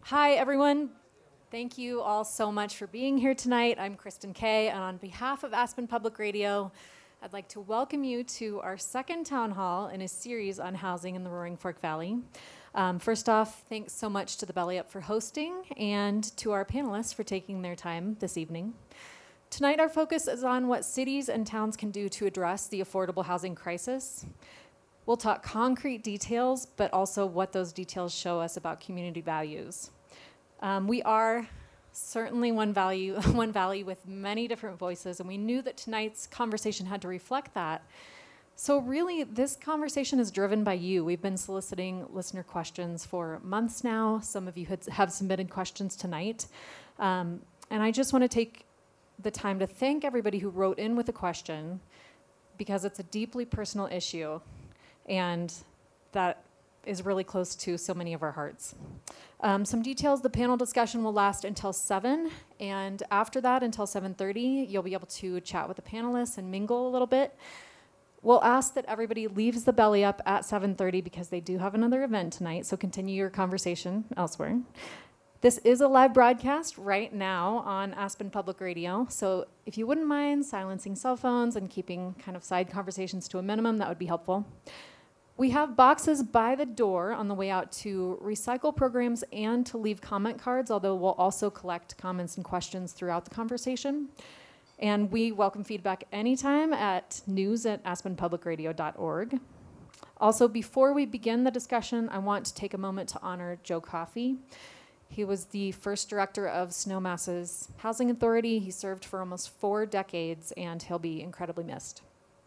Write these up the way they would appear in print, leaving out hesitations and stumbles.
Hi, everyone. Thank you all so much for being here tonight. I'm Kristen Kay, and on behalf of Aspen Public Radio, I'd like to welcome you to our second town hall in a series on housing in the Roaring Fork Valley. First off, thanks so much to the Belly Up for hosting and to our panelists for taking their time this evening. Tonight, our focus is on what cities and towns can do to address the affordable housing crisis. We'll talk concrete details, but also what those details show us about community values. We are certainly one valley with many different voices, and we knew that tonight's conversation had to reflect that. So really, this conversation is driven by you. We've been soliciting listener questions for months now. Some of you have submitted questions tonight. And I just want to take the time to thank everybody who wrote in with a question, because it's a deeply personal issue, and that is really close to so many of our hearts. Some details: the panel discussion will last until 7, and after that, until 7:30, you'll be able to chat with the panelists and mingle a little bit. We'll ask that everybody leaves the Belly Up at 7:30 because they do have another event tonight, so continue your conversation elsewhere. This is a live broadcast right now on Aspen Public Radio, so if you wouldn't mind silencing cell phones and keeping kind of side conversations to a minimum, that would be helpful. We have boxes by the door on the way out to recycle programs and to leave comment cards, although we'll also collect comments and questions throughout the conversation. And we welcome feedback anytime at news@aspenpublicradio.org. Also, before we begin the discussion, I want to take a moment to honor Joe Coffey. He was the first director of Snowmass's Housing Authority. He served for almost 4 decades, and he'll be incredibly missed.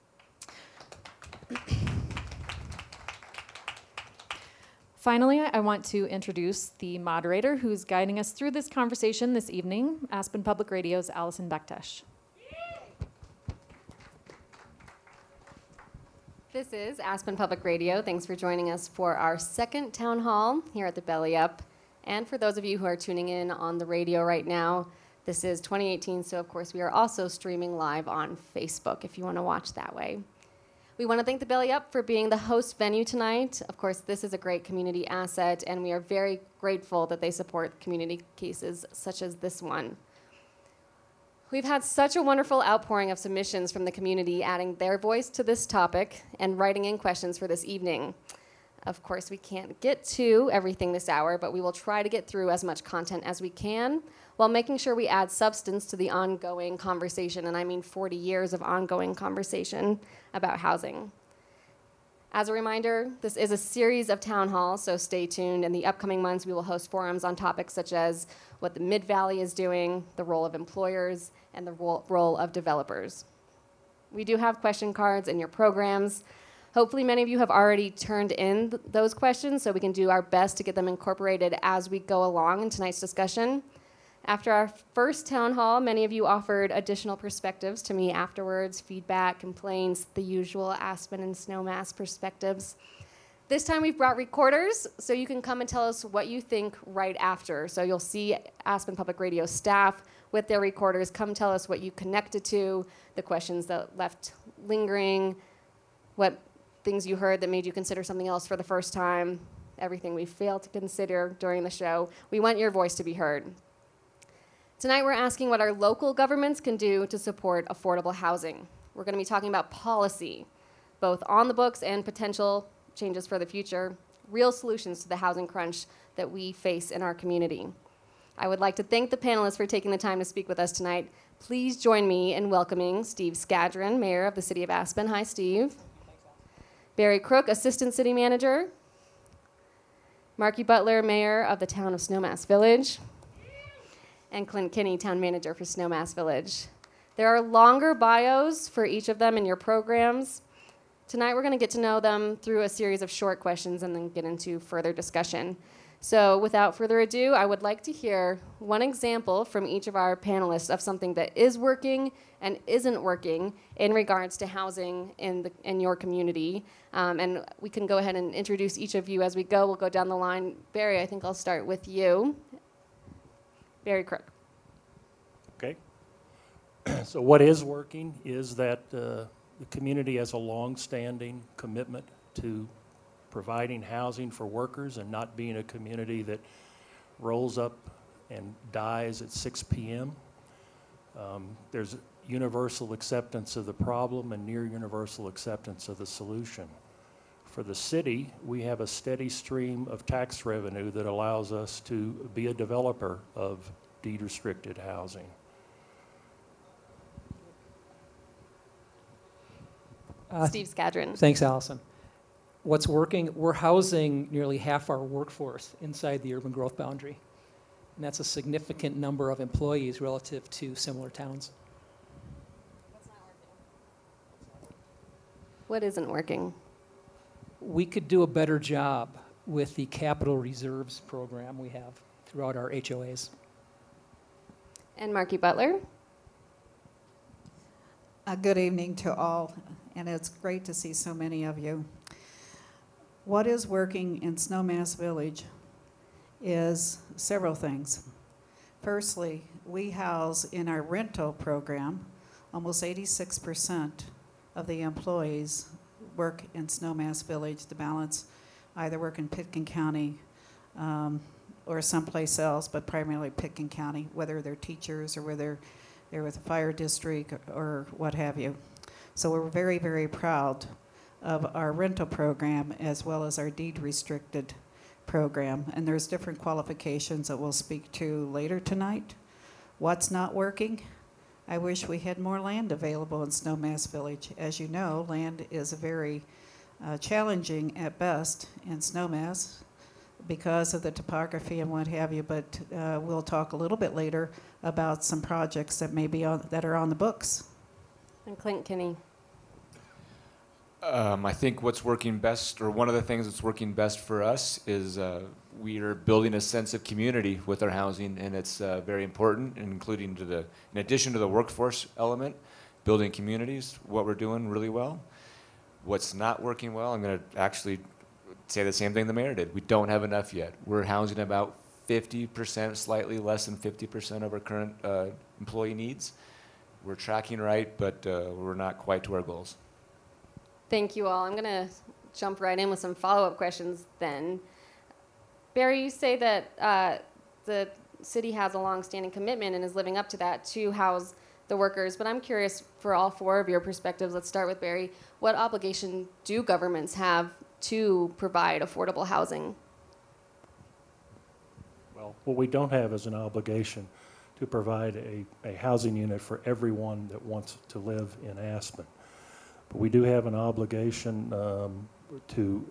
Finally, I want to introduce the moderator who's guiding us through this conversation this evening, Aspen Public Radio's Allison Bektesh. This is Aspen Public Radio. Thanks for joining us for our second town hall here at the Belly Up. And for those of you who are tuning in on the radio right now, this is 2018, so of course we are also streaming live on Facebook if you want to watch that way. We want to thank the Belly Up for being the host venue tonight. Of course, this is a great community asset, and we are very grateful that they support community cases such as this one. We've had such a wonderful outpouring of submissions from the community, adding their voice to this topic and writing in questions for this evening. Of course, we can't get to everything this hour, but we will try to get through as much content as we can while making sure we add substance to the ongoing conversation, and I mean 40 years of ongoing conversation about housing. As a reminder, this is a series of town halls, so stay tuned. In the upcoming months, we will host forums on topics such as what the Mid-Valley is doing, the role of employers, and the role of developers. We do have question cards in your programs. Hopefully many of you have already turned in those questions, so we can do our best to get them incorporated as we go along in tonight's discussion. After our first town hall, many of you offered additional perspectives to me afterwards, feedback, complaints, the usual Aspen and Snowmass perspectives. This time we've brought recorders, so you can come and tell us what you think right after. So you'll see Aspen Public Radio staff with their recorders. Come tell us what you connected to, the questions that left lingering, what things you heard that made you consider something else for the first time, everything we failed to consider during the show. We want your voice to be heard. Tonight we're asking what our local governments can do to support affordable housing. We're going to be talking about policy, both on the books and potential changes for the future, real solutions to the housing crunch that we face in our community. I would like to thank the panelists for taking the time to speak with us tonight. Please join me in welcoming Steve Skadron, Mayor of the City of Aspen. Hi, Steve. Barry Crook, Assistant City Manager. Marky Butler, Mayor of the town of Snowmass Village. And Clint Kinney, Town Manager for Snowmass Village. There are longer bios for each of them in your programs. Tonight we're going to get to know them through a series of short questions and then get into further discussion. So without further ado, I would like to hear one example from each of our panelists of something that is working and isn't working in regards to housing in your community. And we can go ahead and introduce each of you as we go. We'll go down the line. Barry, I think I'll start with you. Barry Crook. Okay. So what is working is that the community has a long-standing commitment to providing housing for workers and not being a community that rolls up and dies at 6 p.m. There's universal acceptance of the problem and near universal acceptance of the solution. For the city, we have a steady stream of tax revenue that allows us to be a developer of deed-restricted housing. Steve Skadron. Thanks, Allison. What's working? We're housing nearly half our workforce inside the urban growth boundary. And that's a significant number of employees relative to similar towns. What isn't working? We could do a better job with the capital reserves program we have throughout our HOAs. And Marky Butler. Good evening to all, and it's great to see so many of you. What is working in Snowmass Village is several things. Firstly, we house in our rental program, almost 86% of the employees work in Snowmass Village. The balance either work in Pitkin County or someplace else, but primarily Pitkin County, whether they're teachers or whether they're with the fire district or what have you. So we're very, very proud of our rental program as well as our deed restricted program. And there's different qualifications that we'll speak to later tonight. What's not working? I wish we had more land available in Snowmass Village. As you know, land is very challenging at best in Snowmass because of the topography and what have you, but we'll talk a little bit later about some projects that may be that are on the books. And Clint Kinney. I think what's working best, or one of the things that's working best for us, is we are building a sense of community with our housing, and it's very important, including in addition to the workforce element, building communities, what we're doing really well. What's not working well, I'm going to actually say the same thing the mayor did. We don't have enough yet. We're housing about 50%, slightly less than 50% of our current employee needs. We're tracking right, but we're not quite to our goals. Thank you all. I'm going to jump right in with some follow-up questions then. Barry, you say that the city has a long-standing commitment and is living up to that to house the workers, but I'm curious for all four of your perspectives. Let's start with Barry. What obligation do governments have to provide affordable housing? Well, what we don't have is an obligation to provide a housing unit for everyone that wants to live in Aspen. But we do have an obligation to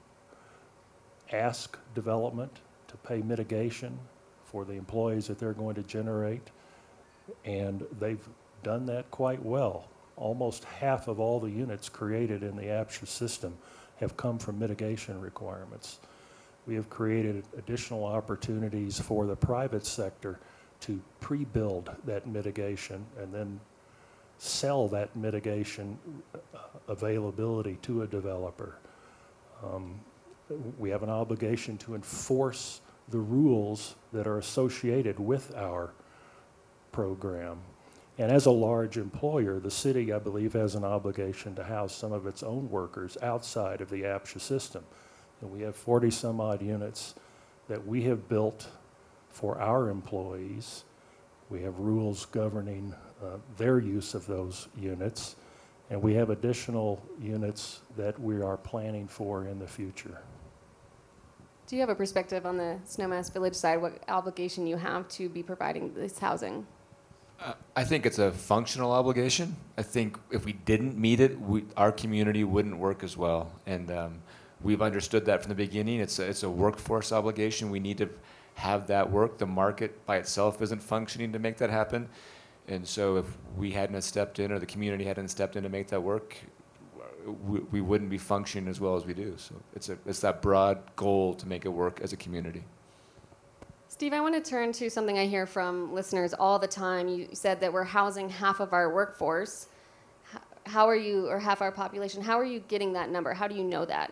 ask development to pay mitigation for the employees that they're going to generate, and they've done that quite well. Almost half of all the units created in the APSHA system have come from mitigation requirements. We have created additional opportunities for the private sector to pre-build that mitigation and then sell that mitigation availability to a developer. We have an obligation to enforce the rules that are associated with our program. And as a large employer, the city, I believe, has an obligation to house some of its own workers outside of the APSHA system. And we have 40 some odd units that we have built for our employees. We have rules governing their use of those units, and we have additional units that we are planning for in the future. Do you have a perspective on the Snowmass Village side, what obligation you have to be providing this housing? I think it's a functional obligation. I think if we didn't meet it, our community wouldn't work as well. And we've understood that from the beginning. It's a workforce obligation. We need to have that work. The market by itself isn't functioning to make that happen. And so if we hadn't stepped in, or the community hadn't stepped in to make that work, we wouldn't be functioning as well as we do. So it's that broad goal to make it work as a community. Steve, I want to turn to something I hear from listeners all the time. You said that we're housing half of our workforce. How are you, or half our population, how are you getting that number? How do you know that?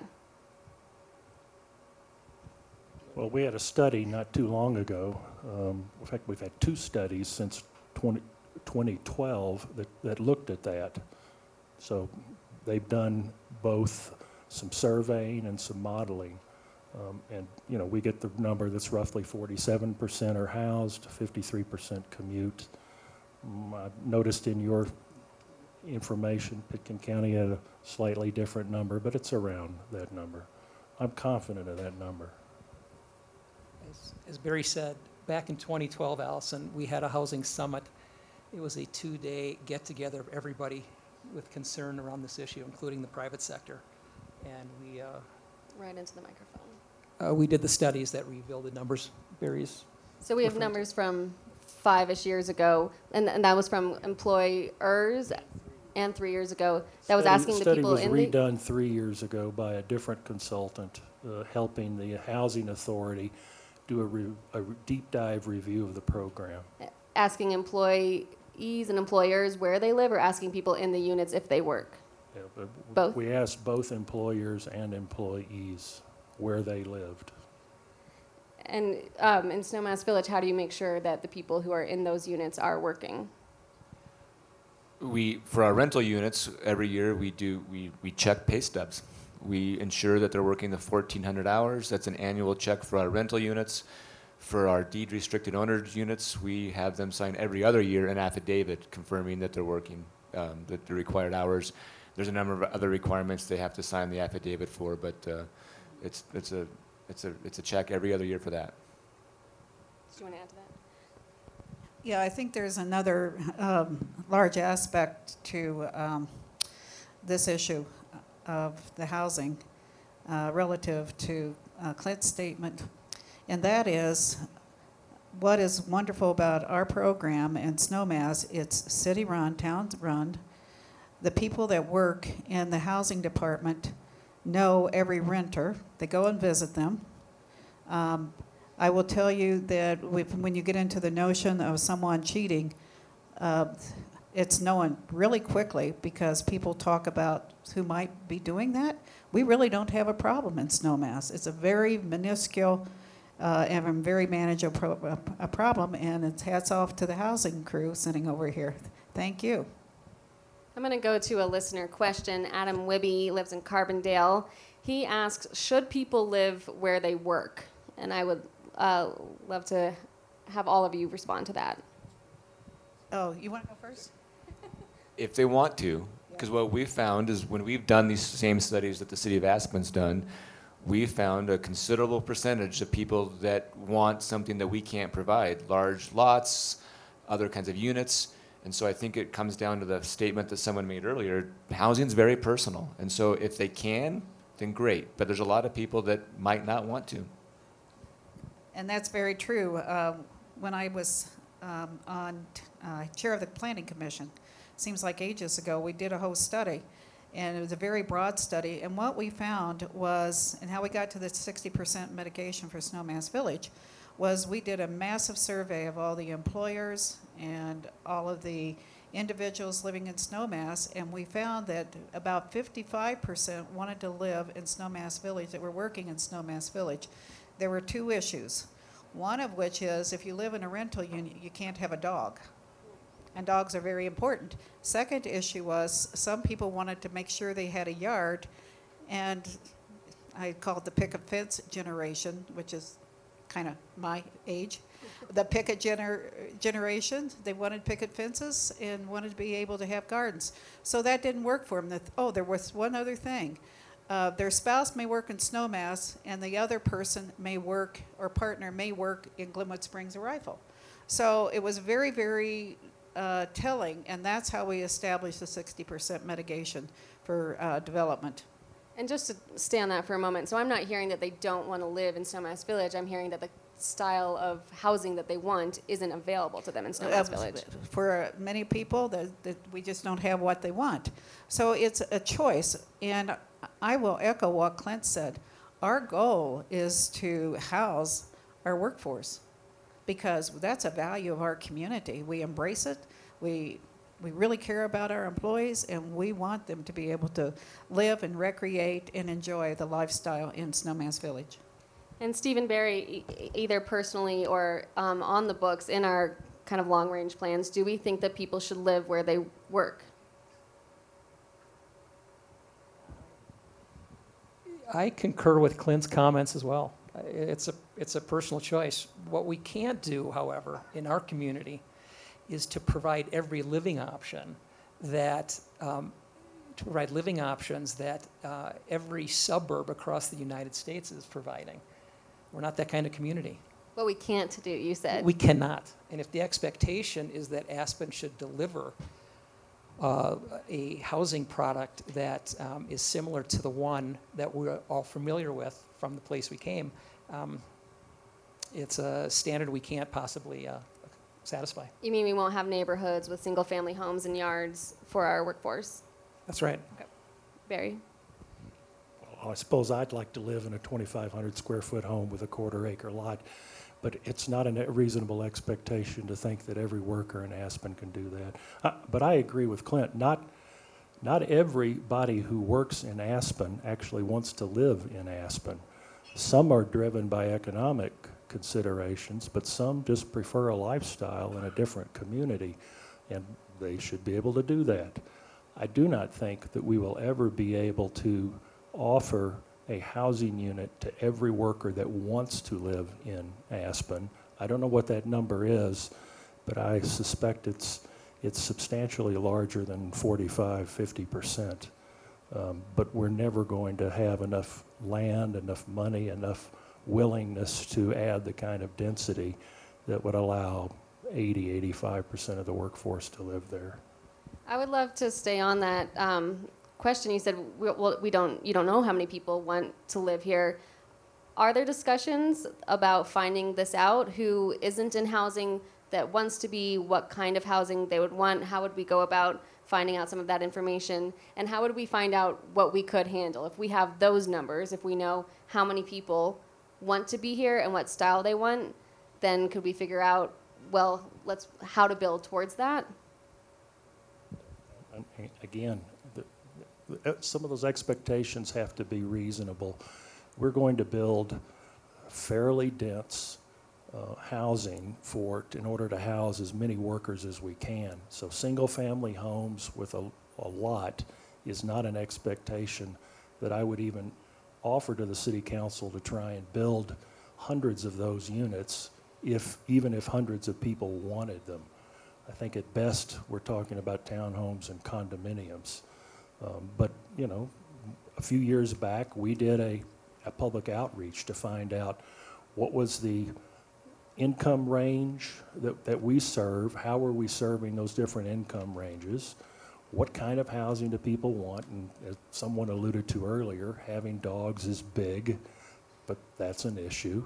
Well, we had a study not too long ago. In fact, we've had two studies since 2012 that looked at that. So they've done both some surveying and some modeling And, we get the number that's roughly 47% are housed, 53% commute. I noticed in your information, Pitkin County had a slightly different number, but it's around that number. I'm confident of that number. As Barry said, back in 2012, Allison, we had a housing summit. It was a 2-day get-together of everybody with concern around this issue, including the private sector. And Right into the microphone. we did the studies that revealed the numbers. Barry's. So we have referring to. numbers from 5-ish years ago, and that was from employers, and 3 years ago. That was asking the people in Study was the... redone 3 years ago by a different consultant, helping the Housing Authority do a deep dive review of the program. Asking employees and employers where they live, or asking people in the units if they work? Yeah, but Both? We asked both employers and employees where they lived. And in Snowmass Village, how do you make sure that the people who are in those units are working? For our rental units, every year we check pay stubs. We ensure that they're working the 1,400 hours. That's an annual check for our rental units. For our deed-restricted owners units, we have them sign every other year an affidavit confirming that they're working the required hours. There's a number of other requirements they have to sign the affidavit for, but it's a check every other year for that. Do you want to add to that? Yeah, I think there's another large aspect to this issue of the housing relative to Clint's statement, and that is what is wonderful about our program in Snowmass. It's city-run, town-run. The people that work in the housing department know every renter. They go and visit them. I will tell you that when you get into the notion of someone cheating, it's known really quickly because people talk about who might be doing that. We really don't have a problem in Snowmass. It's a very minuscule and a very manageable problem, and it's hats off to the housing crew sitting over here. Thank you. I'm going to go to a listener question. Adam Wibby lives in Carbondale. He asks, should people live where they work? And I would love to have all of you respond to that. Oh, you want to go first? If they want to, because what we've found is when we've done these same studies that the city of Aspen's done, we found a considerable percentage of people that want something that we can't provide, large lots, other kinds of units. And so I think it comes down to the statement that someone made earlier, housing's very personal. And so if they can, then great. But there's a lot of people that might not want to. And that's very true. When I was on chair of the Planning Commission, seems like ages ago, we did a whole study. And it was a very broad study. And what we found was, and how we got to the 60% mitigation for Snowmass Village, was we did a massive survey of all the employers and all of the individuals living in Snowmass, and we found that about 55% wanted to live in Snowmass Village, that were working in Snowmass Village. There were two issues, one of which is if you live in a rental unit, you can't have a dog, and dogs are very important. Second issue was some people wanted to make sure they had a yard, and I call it the picket fence generation, which is kind of my age. The picket generation, they wanted picket fences and wanted to be able to have gardens. So that didn't work for them. There was one other thing. Their spouse may work in Snowmass, and the other person may work, or partner may work in Glenwood Springs or Rifle. So it was very, very telling, and that's how we established the 60% mitigation for development. And just to stay on that for a moment, so I'm not hearing that they don't want to live in Snowmass Village. I'm hearing that the style of housing that they want isn't available to them in Snowmass Village. For many people, that we just don't have what they want. So it's a choice, and I will echo what Clint said. Our goal is to house our workforce because that's a value of our community. We embrace it. We really care about our employees, and we want them to be able to live and recreate and enjoy the lifestyle in Snowmass Village. And Stephen Barry, either personally or on the books in our kind of long-range plans, do we think that people should live where they work? I concur with Clint's comments as well. It's a personal choice. What we can't do, however, in our community is to provide every living option that, every suburb across the United States is providing. We're not that kind of community. What we can't do, you said. We cannot. And if the expectation is that Aspen should deliver a housing product that is similar to the one that we're all familiar with from the place we came, it's a standard we can't possibly satisfy. You mean we won't have neighborhoods with single-family homes and yards for our workforce? That's right. Barry? Well, I suppose I'd like to live in a 2,500 square foot home with a quarter acre lot, but it's not a reasonable expectation to think that every worker in Aspen can do that. But I agree with Clint. Not everybody who works in Aspen actually wants to live in Aspen. Some are driven by economic considerations, but some just prefer a lifestyle in a different community, and they should be able to do that. I do not think that we will ever be able to offer a housing unit to every worker that wants to live in Aspen. I don't know what that number is, but I suspect it's substantially larger than 45-50%. But we're never going to have enough land, enough money, enough willingness to add the kind of density that would allow 80-85% of the workforce to live there. I would love to stay on that question. You said you don't know how many people want to live here. Are there discussions about finding this out? Who isn't in housing that wants to be? What kind of housing they would want? How would we go about finding out some of that information? And how would we find out what we could handle? If we have those numbers, if we know how many people want to be here and what style they want, then could we figure out, well, how to build towards that? Again, some of those expectations have to be reasonable. We're going to build fairly dense housing in order to house as many workers as we can. So single-family homes with a lot is not an expectation that I would even offer to the city council to try and build hundreds of those units, even if hundreds of people wanted them. I think at best we're talking about townhomes and condominiums. But, a few years back we did a public outreach to find out what was the income range that we serve, how are we serving those different income ranges, what kind of housing do people want, and as someone alluded to earlier, having dogs is big, but that's an issue.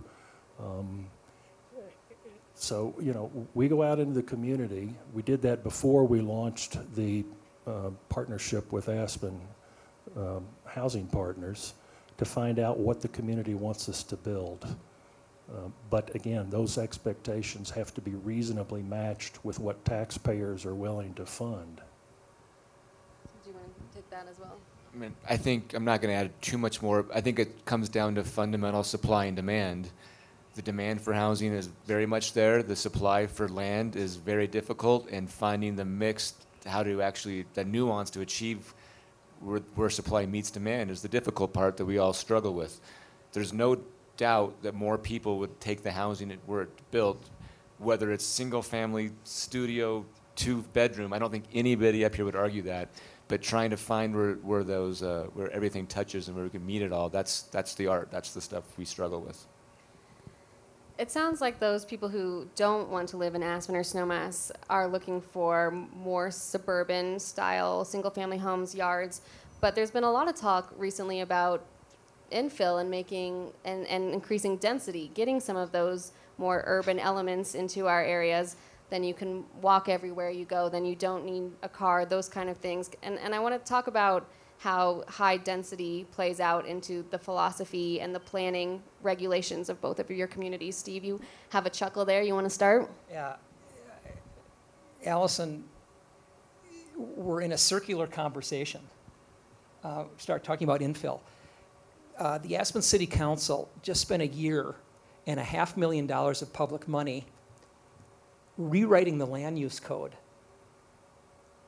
So, we go out into the community. We did that before we launched the partnership with Aspen Housing Partners to find out what the community wants us to build. But again, those expectations have to be reasonably matched with what taxpayers are willing to fund. Do you want to take that as well? I mean, I think I'm not going to add too much more. I think it comes down to fundamental supply and demand. The demand for housing is very much there. The supply for land is very difficult, and finding the mix, the nuance to achieve where supply meets demand is the difficult part that we all struggle with. There's no doubt that more people would take the housing were it built, whether it's single family, studio, 2-bedroom. I don't think anybody up here would argue that. But trying to find where those where everything touches and where we can meet it all, that's the art. That's the stuff we struggle with. It sounds like those people who don't want to live in Aspen or Snowmass are looking for more suburban style, single-family homes, yards. But there's been a lot of talk recently about infill and making and increasing density, getting some of those more urban elements into our areas. Then you can walk everywhere you go. Then you don't need a car, those kind of things. And I want to talk about how high density plays out into the philosophy and the planning regulations of both of your communities. Steve, you have a chuckle there. You want to start? Yeah. Allison, we're in a circular conversation. Start talking about infill. The Aspen City Council just spent $1.5 million of public money rewriting the land use code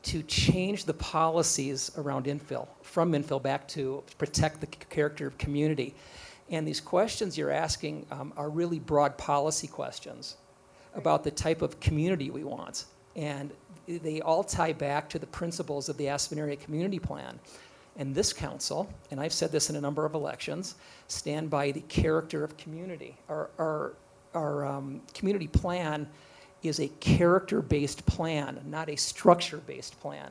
to change the policies around infill, from infill back to protect the character of community. And these questions you're asking are really broad policy questions about the type of community we want. And they all tie back to the principles of the Aspen Area Community Plan. And this council, and I've said this in a number of elections, stand by the character of community. Our community plan is a character-based plan, not a structure-based plan.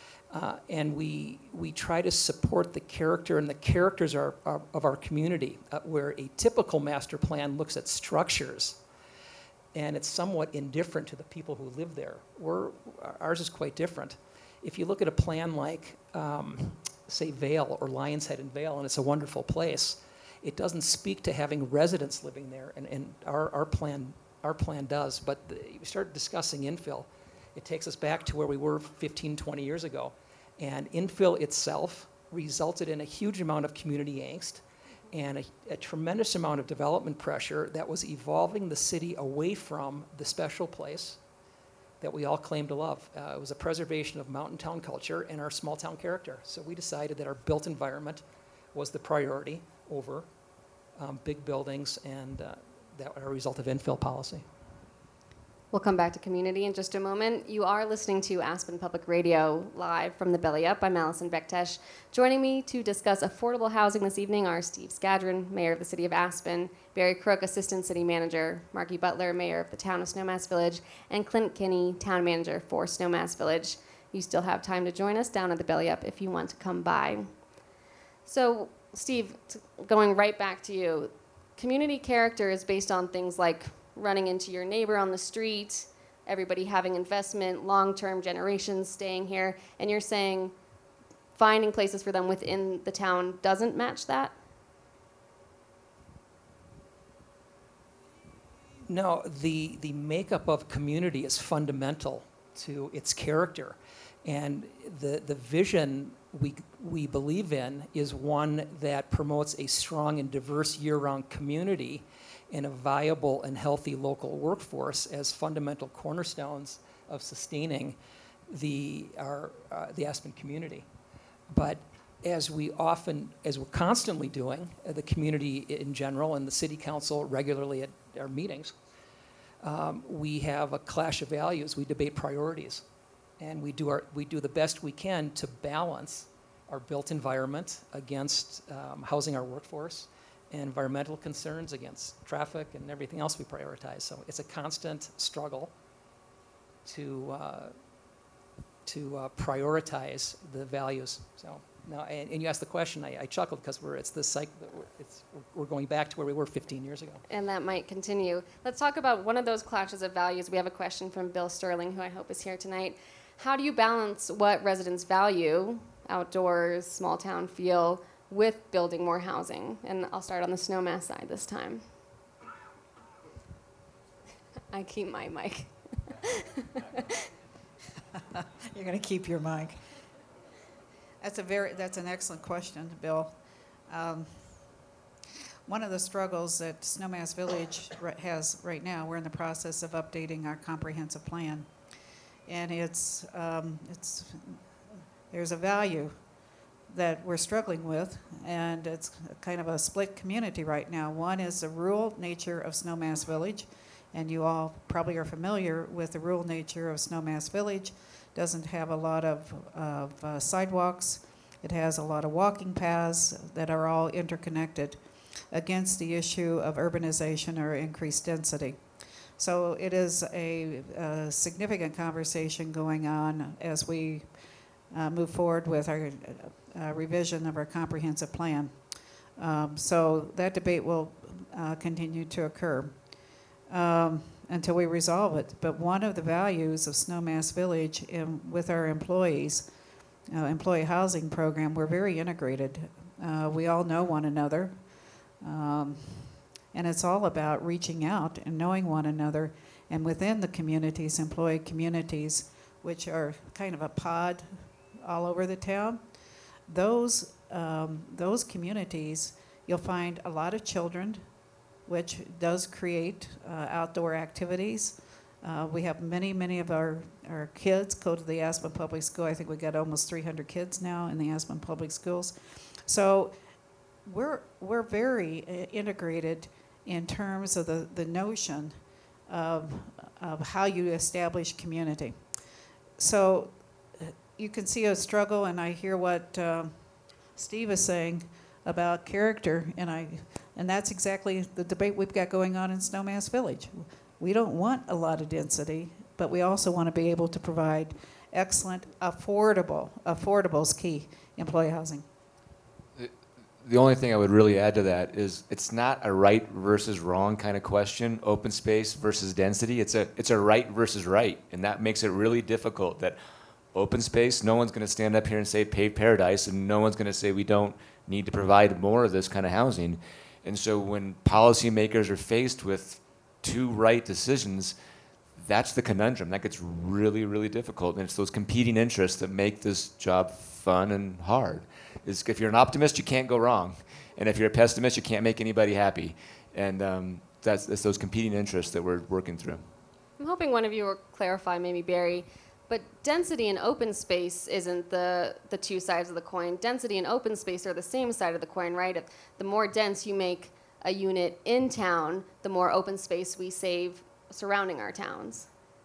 And we try to support the character and the characters of our community, where a typical master plan looks at structures, and it's somewhat indifferent to the people who live there. Ours is quite different. If you look at a plan like, say, Vail or Lions Head in Vail, and it's a wonderful place, it doesn't speak to having residents living there, and our plan does. But we start discussing infill. It takes us back to where we were 15, 20 years ago. And infill itself resulted in a huge amount of community angst and a tremendous amount of development pressure that was evolving the city away from the special place that we all claim to love. It was a preservation of mountain town culture and our small town character. So we decided that our built environment was the priority over big buildings, and that were a result of infill policy. We'll come back to community in just a moment. You are listening to Aspen Public Radio live from the Belly Up. I'm Allison Bektesh. Joining me to discuss affordable housing this evening are Steve Skadron, Mayor of the City of Aspen, Barry Crook, Assistant City Manager, Marky Butler, Mayor of the Town of Snowmass Village, and Clint Kinney, Town Manager for Snowmass Village. You still have time to join us down at the Belly Up if you want to come by. So, Steve, going right back to you, community character is based on things like running into your neighbor on the street, everybody having investment, long-term generations staying here, and you're saying finding places for them within the town doesn't match that? No, the makeup of community is fundamental to its character. And the vision we believe in is one that promotes a strong and diverse year-round community and a viable and healthy local workforce as fundamental cornerstones of sustaining the Aspen community. But as we're constantly doing, the community in general and the city council regularly at our meetings, we have a clash of values. We debate priorities, and we do the best we can to balance our built environment against housing our workforce, and environmental concerns against traffic and everything else we prioritize. So it's a constant struggle to prioritize the values. So now, and you asked the question, I chuckled because it's this cycle. We're going back to where we were 15 years ago. And that might continue. Let's talk about one of those clashes of values. We have a question from Bill Sterling, who I hope is here tonight. How do you balance what residents value, outdoors, small town feel, with building more housing? And I'll start on the Snowmass side this time. I keep my mic. You're going to keep your mic. That's an excellent question, Bill. One of the struggles that Snowmass Village has right now, we're in the process of updating our comprehensive plan, and there's a value that we're struggling with, and it's kind of a split community right now. One is the rural nature of Snowmass Village, and you all probably are familiar with the rural nature of Snowmass Village. Doesn't have a lot of sidewalks. It has a lot of walking paths that are all interconnected against the issue of urbanization or increased density. So it is a significant conversation going on as we move forward with our revision of our comprehensive plan. So that debate will continue to occur until we resolve it. But one of the values of Snowmass Village with our employees, employee housing program, we're very integrated. We all know one another. And it's all about reaching out and knowing one another. And within the communities, employee communities, which are kind of a pod all over the town, those communities, you'll find a lot of children, which does create outdoor activities. We have many of our kids go to the Aspen Public School. I think we got almost 300 kids now in the Aspen Public Schools. So we're very integrated in terms of the notion of how you establish community. So you can see a struggle, and I hear what Steve is saying about character, and that's exactly the debate we've got going on in Snowmass Village. We don't want a lot of density, but we also want to be able to provide excellent, affordable is key, employee housing. The only thing I would really add to that is it's not a right versus wrong kind of question, open space versus density. It's a right versus right, and that makes it really difficult. That open space, no one's going to stand up here and say pave paradise, and no one's going to say we don't need to provide more of this kind of housing. And so when policymakers are faced with two right decisions, that's the conundrum. That gets really, really difficult. And it's those competing interests that make this job fun and hard. If you're an optimist, you can't go wrong. And if you're a pessimist, you can't make anybody happy. And that's those competing interests that we're working through. I'm hoping one of you will clarify, maybe Barry, but density and open space isn't the two sides of the coin. Density and open space are the same side of the coin, right? If the more dense you make a unit in town, the more open space we save surrounding our towns.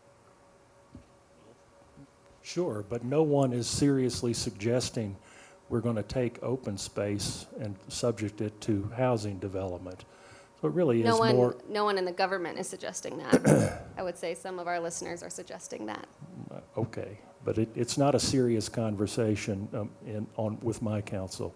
Sure, but no one is seriously suggesting we're going to take open space and subject it to housing development. So it really is more... No one in the government is suggesting that. I would say some of our listeners are suggesting that. Okay, but it's not a serious conversation with my council.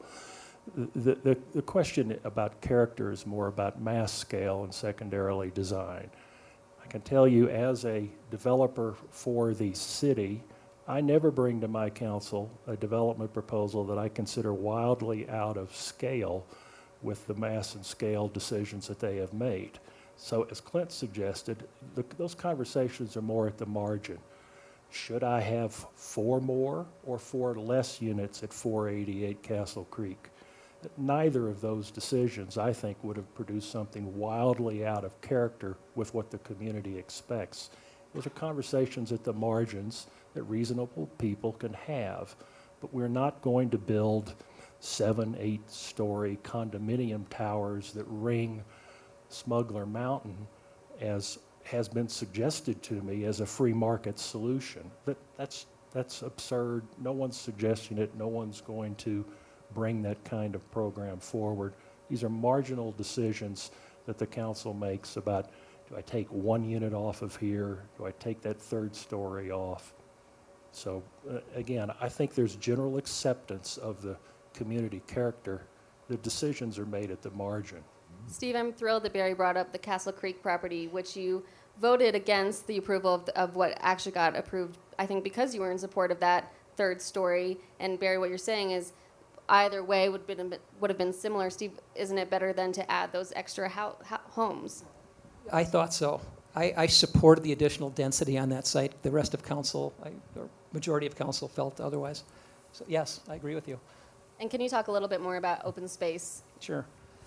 The question about character is more about mass scale and secondarily design. I can tell you, as a developer for the city, I never bring to my council a development proposal that I consider wildly out of scale with the mass and scale decisions that they have made. So as Clint suggested, those conversations are more at the margin. Should I have 4 more or 4 less units at 488 Castle Creek? Neither of those decisions, I think, would have produced something wildly out of character with what the community expects. Those are conversations at the margins that reasonable people can have, but we're not going to build 7, 8-story condominium towers that ring Smuggler Mountain, as has been suggested to me, as a free market solution. That's absurd. No one's suggesting it. No one's going to bring that kind of program forward. These are marginal decisions that the council makes about, do I take 1 unit off of here? Do I take that 3rd story off? So again, I think there's general acceptance of the community character. The decisions are made at the margin. Steve, I'm thrilled that Barry brought up the Castle Creek property, which you voted against the approval of what actually got approved, I think because you were in support of that 3rd story. And Barry, what you're saying is either way would have been similar. Steve, isn't it better than to add those extra homes? I thought so. I supported the additional density on that site. The rest of council, or majority of council, felt otherwise. So yes, I agree with you. And can you talk a little bit more about open space? Sure.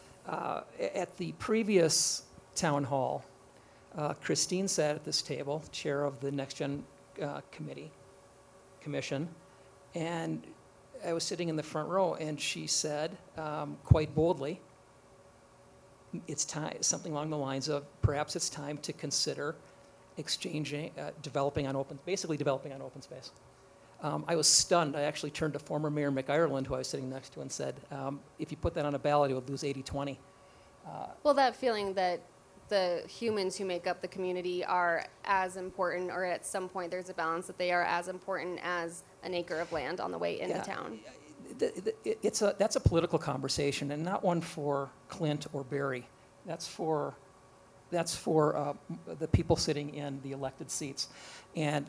At the previous town hall, Christine sat at this table, chair of the Next Gen commission, and I was sitting in the front row, and she said, quite boldly, it's time, something along the lines of, perhaps it's time to consider developing on open space. I was stunned. I actually turned to former Mayor McIreland, who I was sitting next to, and said, if you put that on a ballot, it would lose 80-20. Well, that feeling that the humans who make up the community are as important, or at some point there's a balance that they are as important as an acre of land on the way into town. That's a political conversation, and not one for Clint or Barry. That's for the people sitting in the elected seats, and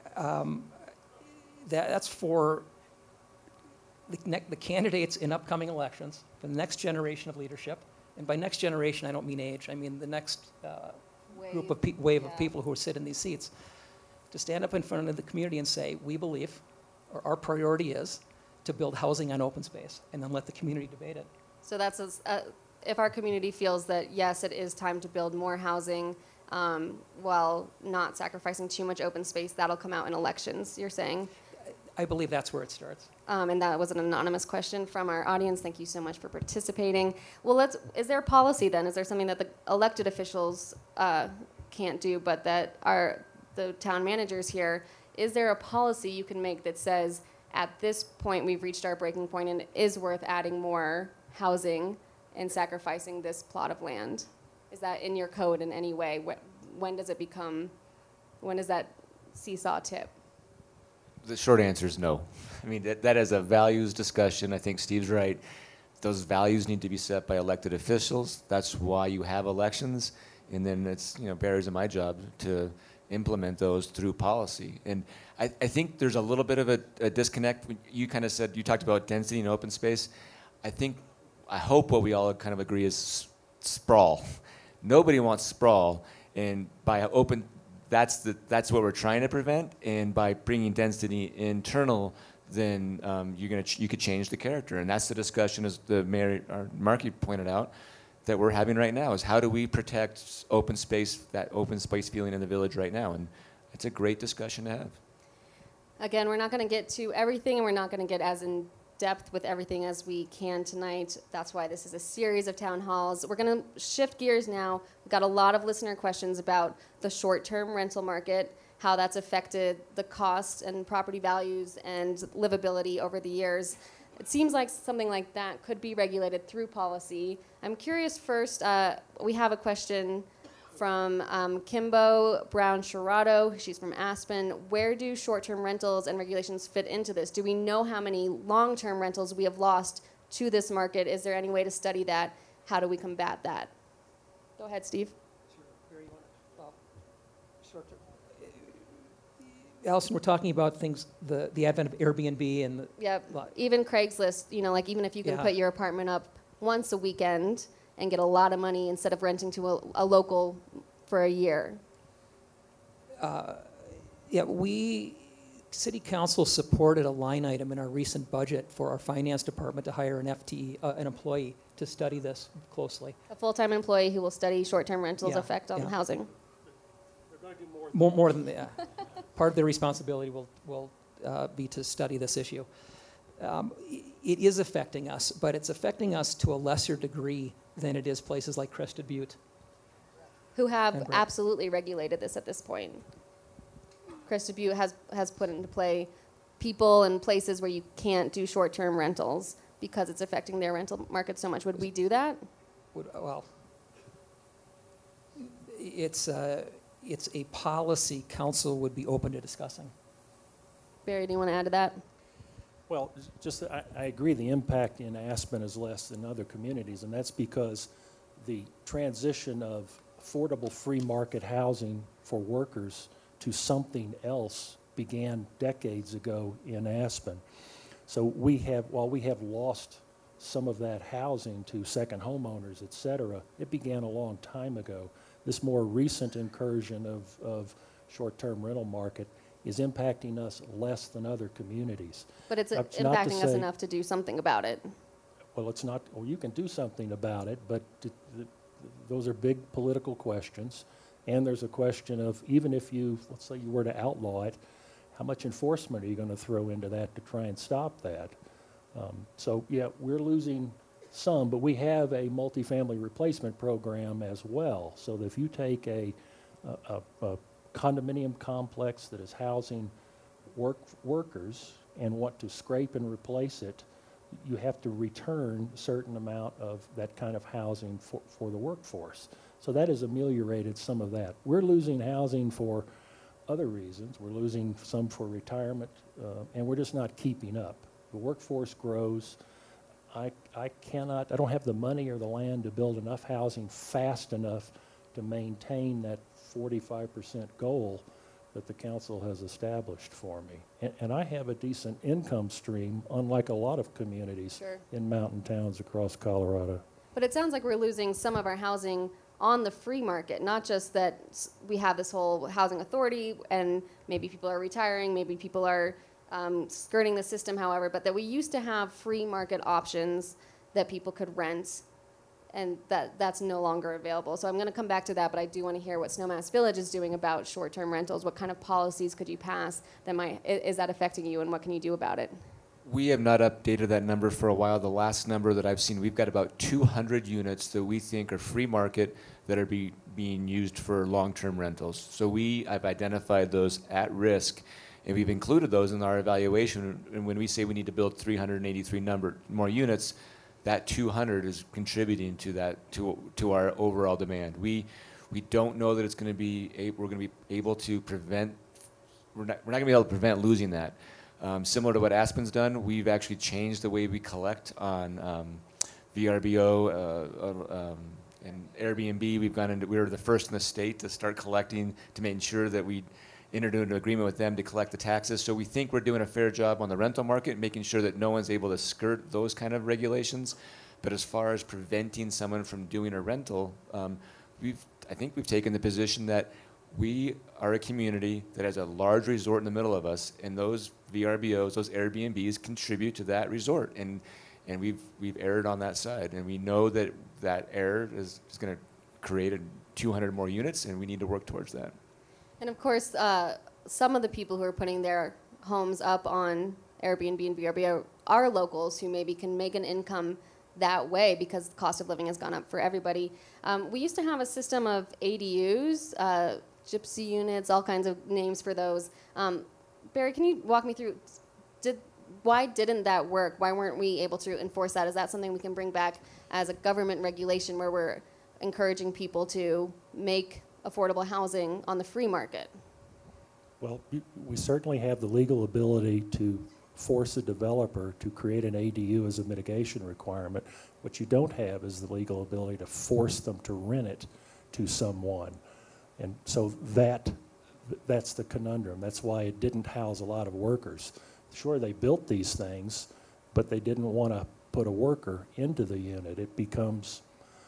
that's for the candidates in upcoming elections, for the next generation of leadership. And by next generation, I don't mean age. I mean the next wave of people who sit in these seats, to stand up in front of the community and say, we believe, or our priority is, to build housing on open space, and then let the community debate it. So that's if our community feels that, yes, it is time to build more housing while not sacrificing too much open space. That'll come out in elections, you're saying? I believe that's where it starts. And that was an anonymous question from our audience. Thank you so much for participating. Well, is there a policy then? Is there something that the elected officials can't do, but that the town managers here, is there a policy you can make that says, at this point we've reached our breaking point and it is worth adding more housing and sacrificing this plot of land? Is that in your code in any way? When does that seesaw tip? The short answer is no. I mean, that is a values discussion. I think Steve's right. Those values need to be set by elected officials. That's why you have elections. And then it's, Barry's and my job to implement those through policy. And I think there's a little bit of a disconnect. You kind of said, you talked about density and open space. I hope what we all kind of agree is sprawl. Nobody wants sprawl. And by that's what we're trying to prevent. And by bringing density internal, then you could change the character. And that's the discussion, as the mayor, Markey, pointed out, that we're having right now, is how do we protect open space, that open space feeling in the village right now. And it's a great discussion to have. Again, we're not going to get to everything, and we're not going to get as in depth with everything as we can tonight. That's why this is a series of town halls. We're going to shift gears now. We've got a lot of listener questions about the short-term rental market, how that's affected the cost and property values and livability over the years. It seems like something like that could be regulated through policy. I'm curious first, we have a question from Kimbo Brown-Sherrado. She's from Aspen. Where do short-term rentals and regulations fit into this? Do we know how many long-term rentals we have lost to this market? Is there any way to study that? How do we combat that? Go ahead, Steve. Sure. Barry, you want to? Short-term. Allison, we're talking about things, the advent of Airbnb and Even Craigslist, even if you can put your apartment up once a weekend and get a lot of money instead of renting to a local for a year. City Council supported a line item in our recent budget for our finance department to hire an FTE, an employee, to study this closely. A full-time employee who will study short-term rentals' effect on housing. They're going to do More than that. Part of their responsibility will be to study this issue. It is affecting us, but it's affecting us to a lesser degree than it is places like Crested Butte. Who have absolutely regulated this at this point. Crested Butte has put into play people and places where you can't do short-term rentals because it's affecting their rental market so much. Would we do that? It's a policy council would be open to discussing. Barry, do you want to add to that? Well, I agree the impact in Aspen is less than other communities, and that's because the transition of affordable free market housing for workers to something else began decades ago in Aspen. So while we have lost some of that housing to second homeowners, et cetera, it began a long time ago. This more recent incursion of short-term rental market is impacting us less than other communities. But it's impacting us enough to do something about it. Well, it's not, or you can do something about it, but those are big political questions. And there's a question of, even if let's say you were to outlaw it, how much enforcement are you going to throw into that to try and stop that? We're losing some, but we have a multifamily replacement program as well. So that if you take a condominium complex that is housing workers and want to scrape and replace it, you have to return a certain amount of that kind of housing for the workforce. So that has ameliorated some of that. We're losing housing for other reasons. We're losing some for retirement, and we're just not keeping up. The workforce grows. I don't have the money or the land to build enough housing fast enough to maintain that 45% goal that the council has established for me. And I have a decent income stream, unlike a lot of communities in mountain towns across Colorado. But it sounds like we're losing some of our housing on the free market, not just that we have this whole housing authority and maybe people are retiring, maybe people are skirting the system, however, but that we used to have free market options that people could rent and that's no longer available. So I'm going to come back to that, but I do want to hear what Snowmass Village is doing about short-term rentals. What kind of policies could you pass is that affecting you, and what can you do about it? We have not updated that number for a while. The last number that I've seen, we've got about 200 units that we think are free market that are being used for long-term rentals. So I've identified those at risk, and we've included those in our evaluation. And when we say we need to build 383 more units, that 200 is contributing to that to our overall demand. We don't know that it's going to be we're going to be able to prevent. We're not going to be able to prevent losing that. Similar to what Aspen's done, we've actually changed the way we collect on VRBO and Airbnb. We were the first in the state to start collecting, to make sure that we entered into an agreement with them to collect the taxes. So we think we're doing a fair job on the rental market, making sure that no one's able to skirt those kind of regulations. But as far as preventing someone from doing a rental, I think we've taken the position that we are a community that has a large resort in the middle of us, and those VRBOs, those Airbnbs, contribute to that resort, and we've erred on that side, and we know that error is going to create 200 more units, and we need to work towards that. And of course, some of the people who are putting their homes up on Airbnb and VRBO are locals who maybe can make an income that way because the cost of living has gone up for everybody. We used to have a system of ADUs, gypsy units, all kinds of names for those. Barry, can you walk me through, why didn't that work? Why weren't we able to enforce that? Is that something we can bring back as a government regulation where we're encouraging people to make affordable housing on the free market? Well, we certainly have the legal ability to force a developer to create an ADU as a mitigation requirement. What you don't have is the legal ability to force them to rent it to someone. And so that's the conundrum. That's why it didn't house a lot of workers. Sure, they built these things, but they didn't want to put a worker into the unit. It becomes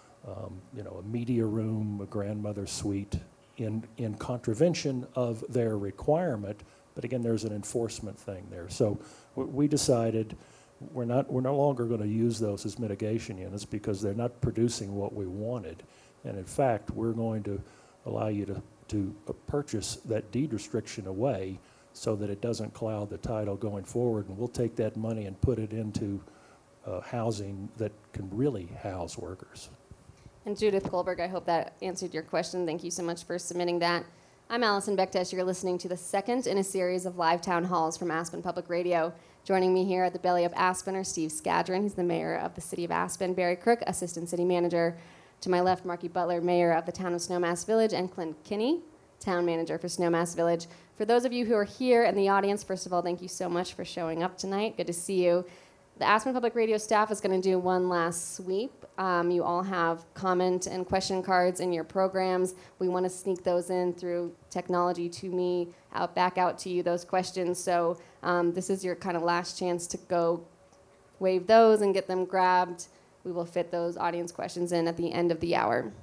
a media room, a grandmother suite in contravention of their requirement. But again, there's an enforcement thing there. So we decided we're no longer going to use those as mitigation units because they're not producing what we wanted. And in fact, we're going to allow you to purchase that deed restriction away so that it doesn't cloud the title going forward. And we'll take that money and put it into housing that can really house workers. And Judith Goldberg, I hope that answered your question. Thank you so much for submitting that. I'm Allison Bektesh. You're listening to the second in a series of live town halls from Aspen Public Radio. Joining me here at the belly of Aspen are Steve Skadron, he's the mayor of the city of Aspen, Barry Crook, assistant city manager. To my left, Marky Butler, mayor of the town of Snowmass Village, and Clint Kinney, town manager for Snowmass Village. For those of you who are here in the audience, first of all, thank you so much for showing up tonight. Good to see you. The Aspen Public Radio staff is going to do one last sweep. You all have comment and question cards in your programs. We want to sneak those in through technology to me, back out to you, those questions. So this is your kind of last chance to go wave those and get them grabbed. We will fit those audience questions in at the end of the hour.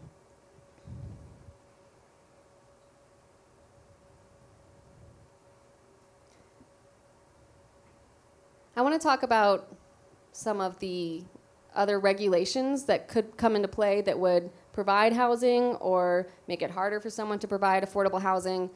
I want to talk about some of the other regulations that could come into play that would provide housing or make it harder for someone to provide affordable housing.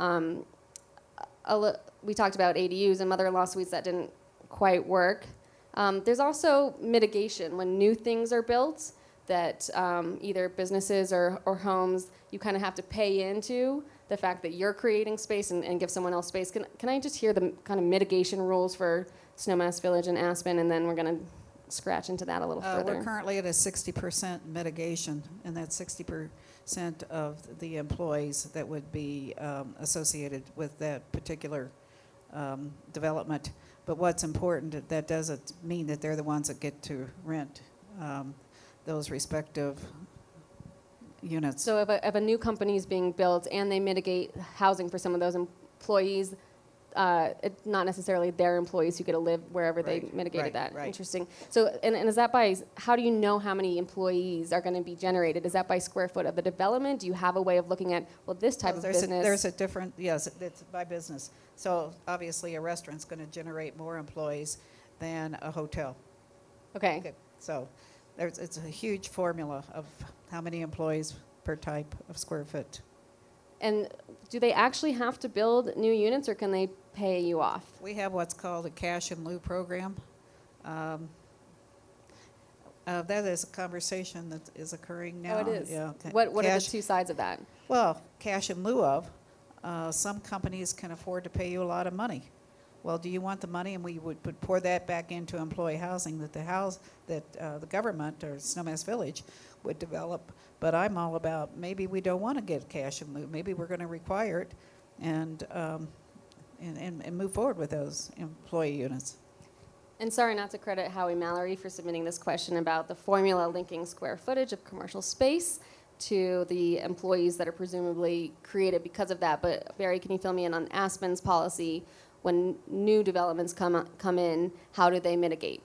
We talked about ADUs and mother-in-law suites that didn't quite work. There's also mitigation when new things are built that either businesses or homes, you kind of have to pay into the fact that you're creating space and give someone else space. Can I just hear the kind of mitigation rules for Snowmass Village and Aspen, and then we're going to scratch into that a little further. We're currently at a 60% mitigation, and that's 60% of the employees that would be associated with that particular development. But what's important, that doesn't mean that they're the ones that get to rent those respective units. So if a new company is being built and they mitigate housing for some of those employees, it's not necessarily their employees who get to live wherever they mitigated that. Right. Interesting. So, and is that by, how do you know how many employees are going to be generated? Is that by square foot of the development? Do you have a way of looking at, well, this type of business? There's a different, yes, it's by business. So obviously a restaurant's going to generate more employees than a hotel. Okay. So It's a huge formula of how many employees per type of square foot. And do they actually have to build new units, or can they pay you off? We have what's called a cash in lieu program. That is a conversation that is occurring now. Oh, it is? Yeah. What are the Cash- two sides of that? Well, cash in lieu of, some companies can afford to pay you a lot of money. Well, do you want the money? And we would pour that back into employee housing that the government or Snowmass Village would develop. But I'm all about maybe we don't want to get cash in lieu. Maybe we're going to require it and move forward with those employee units. And sorry not to credit Howie Mallory for submitting this question about the formula linking square footage of commercial space to the employees that are presumably created because of that. But Barry, can you fill me in on Aspen's policy? When new developments come in, how do they mitigate?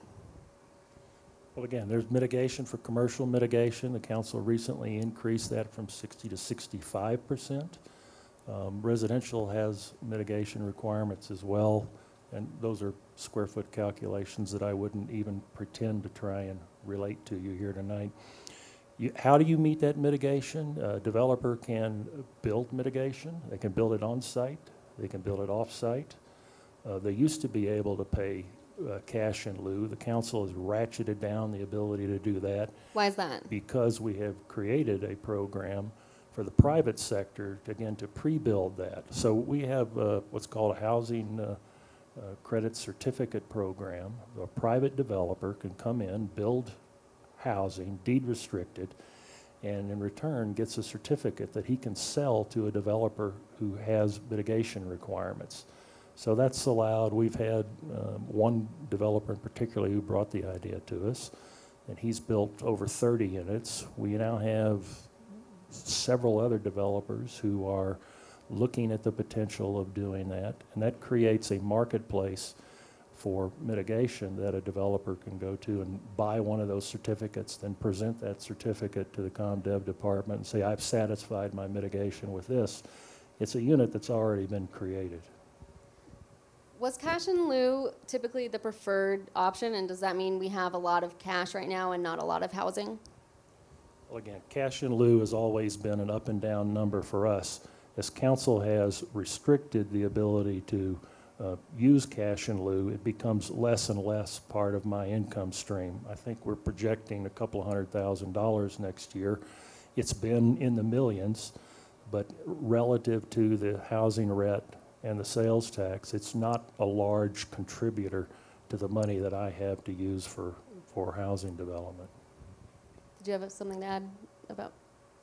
Well, again, there's mitigation for commercial mitigation. The council recently increased that from 60 to 65%. Residential has mitigation requirements as well, and those are square foot calculations that I wouldn't even pretend to try and relate to you here tonight. How do you meet that mitigation? A developer can build mitigation. They can build it on site. They can build it off site. They used to be able to pay cash in lieu. The council has ratcheted down the ability to do that. Why is that? Because we have created a program for the private sector, again, to pre-build that. So we have what's called a housing credit certificate program. A private developer can come in, build housing, deed restricted, and in return gets a certificate that he can sell to a developer who has mitigation requirements. So that's allowed. We've had one developer in particular who brought the idea to us, and he's built over 30 units. We now have several other developers who are looking at the potential of doing that, and that creates a marketplace for mitigation that a developer can go to and buy one of those certificates, then present that certificate to the ComDev department and say, I've satisfied my mitigation with this. It's a unit that's already been created. Was cash in lieu typically the preferred option, and does that mean we have a lot of cash right now and not a lot of housing? Well, again, cash in lieu has always been an up and down number for us. As council has restricted the ability to use cash in lieu, it becomes less and less part of my income stream. I think we're projecting a couple $100,000 next year. It's been in the millions, but relative to the housing rent and the sales tax, it's not a large contributor to the money that I have to use for housing development. Did you have something to add about?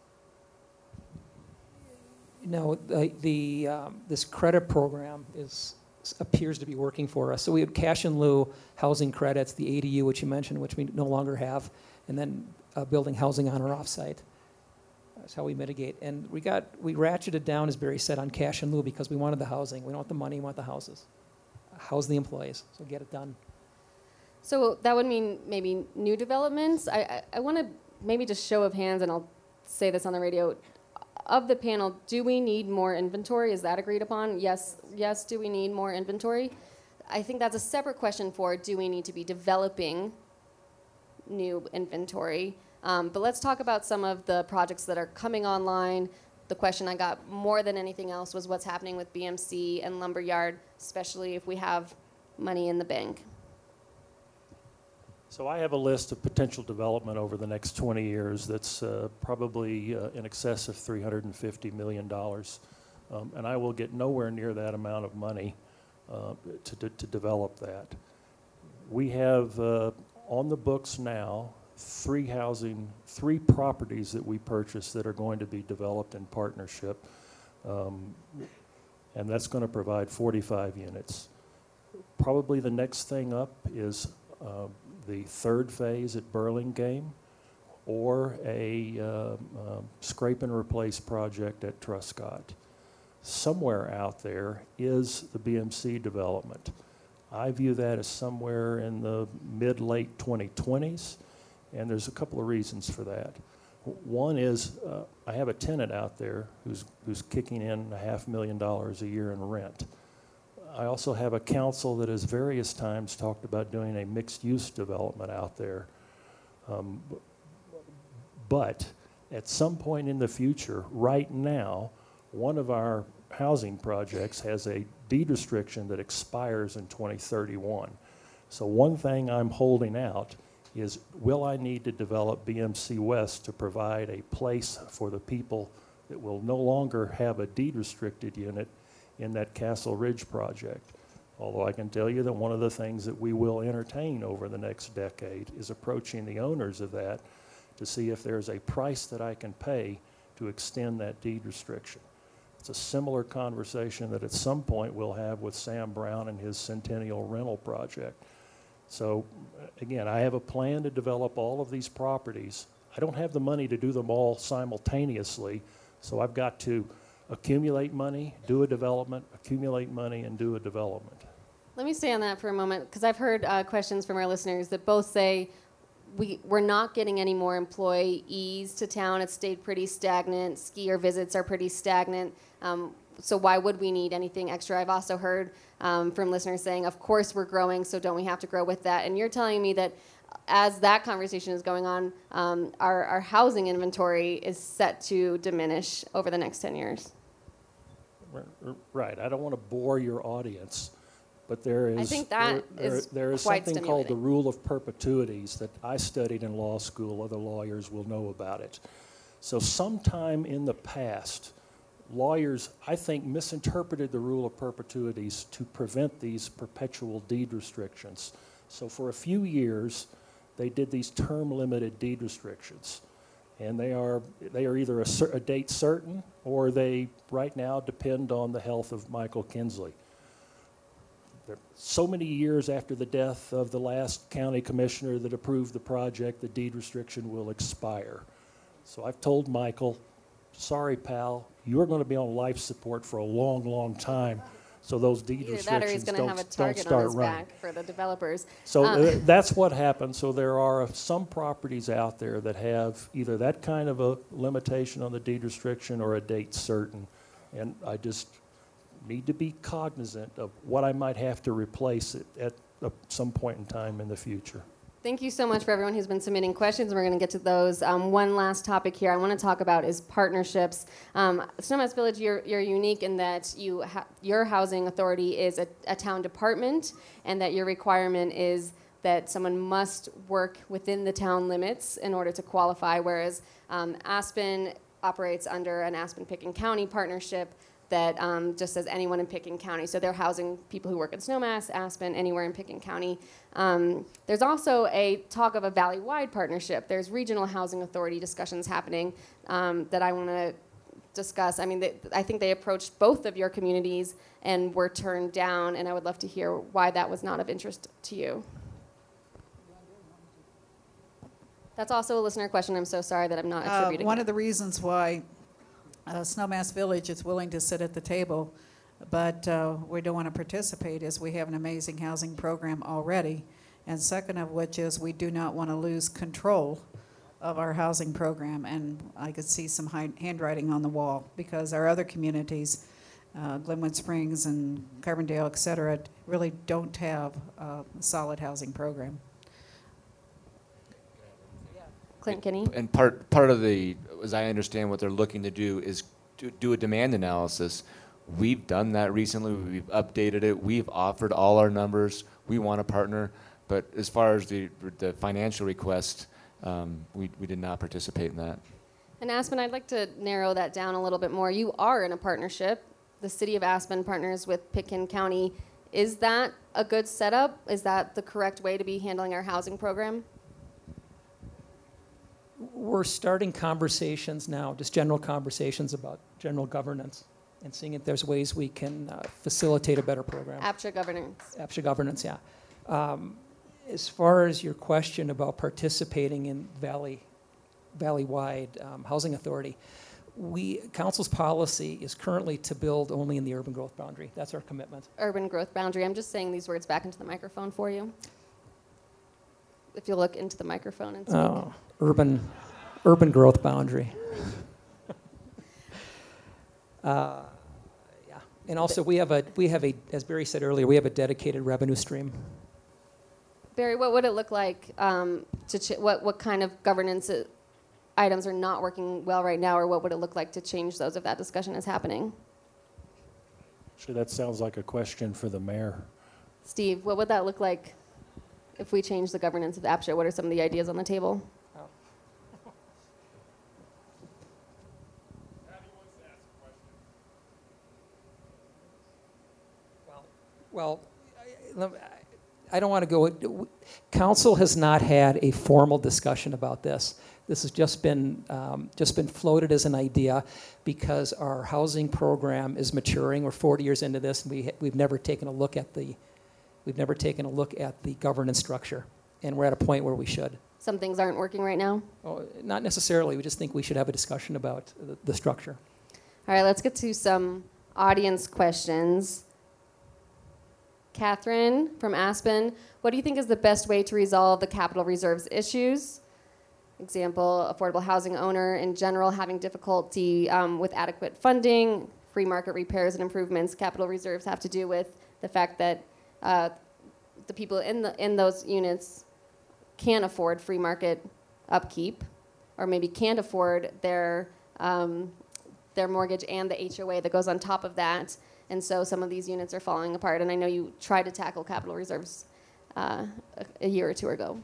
No, this credit program appears to be working for us. So we had cash in lieu housing credits, the ADU, which you mentioned, which we no longer have, and then building housing on or off site. That's how we mitigate. And we ratcheted down, as Barry said, on cash in lieu because we wanted the housing. We don't want the money, we want the houses. House the employees, so get it done. So that would mean maybe new developments. I want to maybe just show of hands, and I'll say this on the radio. Of the panel, do we need more inventory? Is that agreed upon? Yes, do we need more inventory? I think that's a separate question for, do we need to be developing new inventory? But let's talk about some of the projects that are coming online. The question I got more than anything else was what's happening with BMC and Lumberyard, especially if we have money in the bank. So I have a list of potential development over the next 20 years that's probably in excess of $350 million. And I will get nowhere near that amount of money to develop that. We have on the books now three properties that we purchased that are going to be developed in partnership. And that's going to provide 45 units. Probably the next thing up is the third phase at Burlingame, or a scrape and replace project at Truscott. Somewhere out there is the BMC development. I view that as somewhere in the mid-late 2020s, and there's a couple of reasons for that. One is I have a tenant out there who's kicking in $500,000 a year in rent. I also have a council that has various times talked about doing a mixed-use development out there. But at some point in the future, right now, one of our housing projects has a deed restriction that expires in 2031. So one thing I'm holding out is, will I need to develop BMC West to provide a place for the people that will no longer have a deed restricted unit in that Castle Ridge project? Although I can tell you that one of the things that we will entertain over the next decade is approaching the owners of that to see if there's a price that I can pay to extend that deed restriction. It's a similar conversation that at some point we'll have with Sam Brown and his Centennial Rental project. So again, I have a plan to develop all of these properties. I don't have the money to do them all simultaneously, so I've got to accumulate money, do a development, accumulate money, and do a development. Let me stay on that for a moment, because I've heard questions from our listeners that both say we're not getting any more employees to town. It's stayed pretty stagnant. Skier visits are pretty stagnant. So why would we need anything extra? I've also heard from listeners saying, of course we're growing, so don't we have to grow with that? And you're telling me that as that conversation is going on, our housing inventory is set to diminish over the next 10 years. Right. I don't want to bore your audience, but there is, I think that there is quite something called the stimulating. rule of perpetuities that I studied in law school. Other lawyers will know about it. So sometime in the past, lawyers, I think, misinterpreted the rule of perpetuities to prevent these perpetual deed restrictions. So for a few years, they did these term-limited deed restrictions. And they are either a date certain, or they right now depend on the health of Michael Kinsley. So many years after the death of the last county commissioner that approved the project, the deed restriction will expire. So I've told Michael, sorry, pal, you're going to be on life support for a long, long time. So those deed Either that or he's restrictions going to have a don't target on start his running. back for the developers. So that's what happened. So there are some properties out there that have either that kind of a limitation on the deed restriction or a date certain. And I just need to be cognizant of what I might have to replace it at some point in time in the future. Thank you so much for everyone who's been submitting questions. We're going to get to those. One last topic here I want to talk about is partnerships. Snowmass Village, you're unique in that your housing authority is a town department, and that your requirement is that someone must work within the town limits in order to qualify, whereas Aspen operates under an Aspen-Picken County partnership that just says anyone in Picken County. So they're housing people who work in Snowmass, Aspen, anywhere in Picken County. There's also a talk of a valley-wide partnership. There's regional housing authority discussions happening that I want to discuss. I mean, I think they approached both of your communities and were turned down, and I would love to hear why that was not of interest to you. That's also a listener question. I'm so sorry that I'm not attributing One it. of the reasons why Snowmass Village is willing to sit at the table, but we don't want to participate, is we have an amazing housing program already. And second of which is we do not want to lose control of our housing program. And I could see some handwriting on the wall, because our other communities, Glenwood Springs and Carbondale, et cetera, really don't have a solid housing program. Clint Kinney? And part of the, as I understand what they're looking to do, is to do a demand analysis. We've done that recently. We've updated it. We've offered all our numbers. We want to partner. But as far as the financial request, we did not participate in that. And Aspen, I'd like to narrow that down a little bit more. You are in a partnership. The city of Aspen partners with Picken County. Is that a good setup? Is that the correct way to be handling our housing program? We're starting conversations now, just general conversations about general governance, and seeing if there's ways we can facilitate a better program. APCHA governance. APCHA governance, yeah. As far as your question about participating in valley-wide housing authority, council's policy is currently to build only in the urban growth boundary. That's our commitment. Urban growth boundary. I'm just saying these words back into the microphone for you. If you look into the microphone and speak. Oh, urban growth boundary. Yeah, and also we have a, as Barry said earlier, we have a dedicated revenue stream Barry, what would it look like what kind of governance items are not working well right now, or what would it look like to change those if that discussion is happening? Actually, that sounds like a question for the mayor. Steve, what would that look like if we change the governance of APSHA? What are some of the ideas on the table? Well, I don't want to go. Council has not had a formal discussion about this. This has just been floated as an idea because our housing program is maturing. We're 40 years into this, and we've never taken a look at the governance structure, and we're at a point where we should. Some things aren't working right now. Oh, not necessarily. We just think we should have a discussion about the structure. All right, let's get to some audience questions. Catherine from Aspen, what do you think is the best way to resolve the capital reserves issues? Example, affordable housing owner in general having difficulty with adequate funding, free market repairs and improvements. Capital reserves have to do with the fact that the people in those units can't afford free market upkeep, or maybe can't afford their mortgage and the HOA that goes on top of that. And so some of these units are falling apart. And I know you tried to tackle capital reserves a year or two ago.